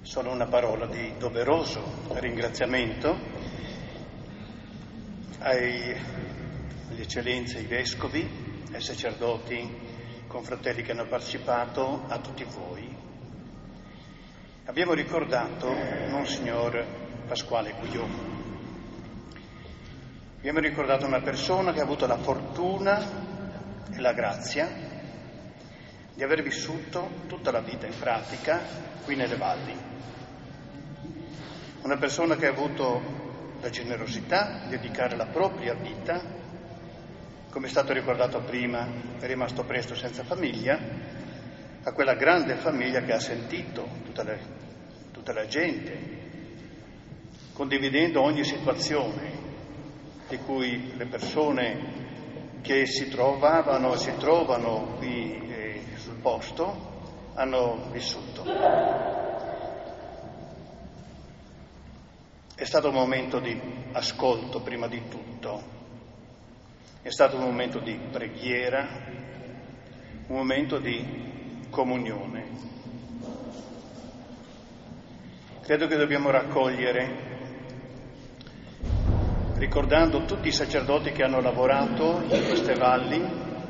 Solo una parola di doveroso ringraziamento agli eccellenze, ai vescovi, ai sacerdoti, confratelli che hanno partecipato, a tutti voi. Abbiamo ricordato Monsignor Pasquale Guillot. Abbiamo ricordato una persona che ha avuto la fortuna e la grazia di aver vissuto tutta la vita in pratica qui nelle valli. Una persona che ha avuto la generosità di dedicare la propria vita, come è stato ricordato prima, è rimasto presto senza famiglia, a quella grande famiglia che ha sentito tutta la gente, condividendo ogni situazione di cui le persone che si trovavano e si trovano qui sul posto hanno vissuto. È stato un momento di ascolto prima di tutto, è stato un momento di preghiera, un momento di comunione. Credo che dobbiamo raccogliere, ricordando tutti i sacerdoti che hanno lavorato in queste valli,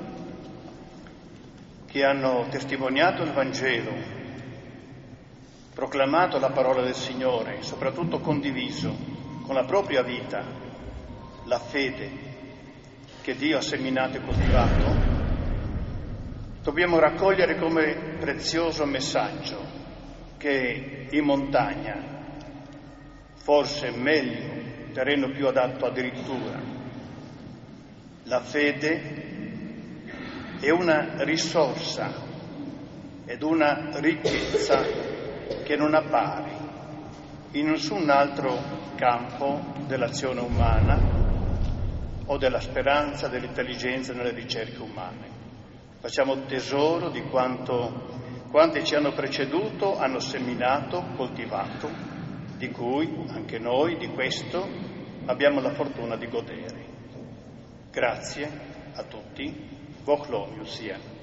che hanno testimoniato il Vangelo, proclamato la parola del Signore, soprattutto condiviso con la propria vita la fede che Dio ha seminato e coltivato, dobbiamo raccogliere come prezioso messaggio che in montagna, forse meglio, terreno più adatto addirittura, la fede è una risorsa ed una ricchezza che non appare in nessun altro campo dell'azione umana o della speranza, dell'intelligenza nelle ricerche umane. Facciamo tesoro di quanti ci hanno preceduto, hanno seminato, coltivato, di cui anche noi, di questo, abbiamo la fortuna di godere. Grazie a tutti, Boc Lomius sia.